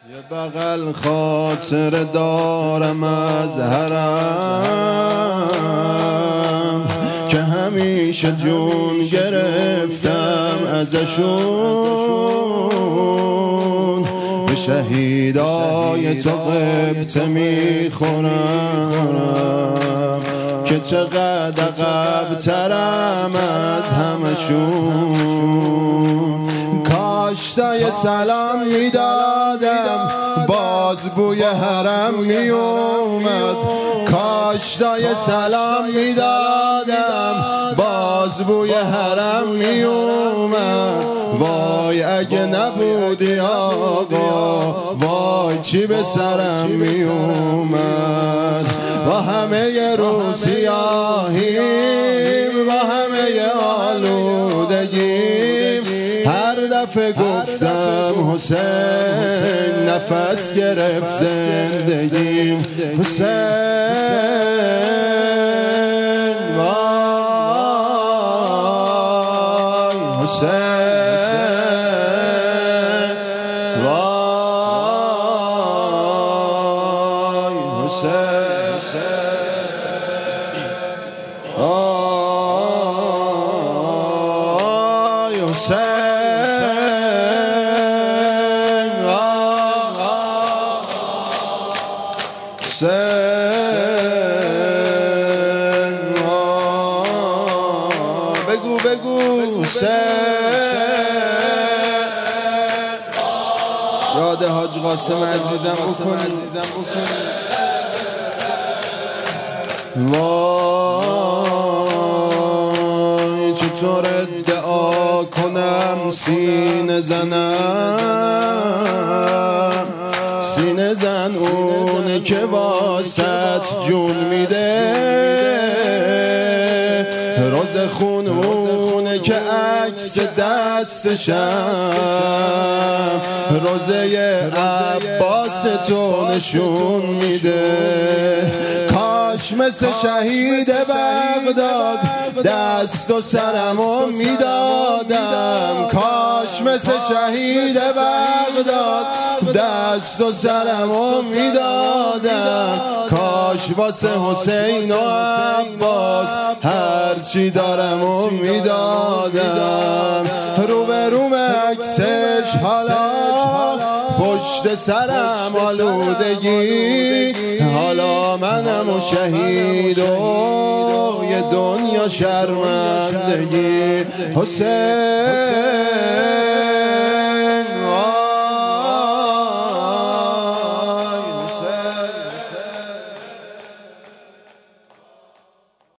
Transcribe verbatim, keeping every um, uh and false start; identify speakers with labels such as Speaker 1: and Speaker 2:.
Speaker 1: یه بغل خاطر دارم از حرم که همیشه جون گرفتم ازشون، به شهیدای تو غبطه میخورم که چقدر عقب‌ترم از همشون. کاشتای سلام میدادم باز بوی حرم میومد، کاشتای سلام میدادم باز بوی حرم میومد. وای اگه نبودی آقا وای چی به سرم میومد. با همه روسیاهیم با همه آلودگیم هر دفعه گفتم حسین نفس گرفت زندگیم. حسین وای حسین وای حسین وای حسین بگو بگو یاد حاج قاسم عزیزم بکنی. وای چطور ادعا کنم سینه زنم، سینه زن اونه که واسط جون میده، روز خون اونه که عکس دستشم روزه عباس تو نشون میده. کاش مثل شهید بغداد دست و سرمو میدادم، کاش مثل شهید بغداد دست و سرمو میدادم، کاش واسه حسین و عباس هرچی دارم و میدادم. رو به روم عکسش حالا پشت سرم آلودگی، حالا منم و شهید و یه دنیا شرمندگی. حسین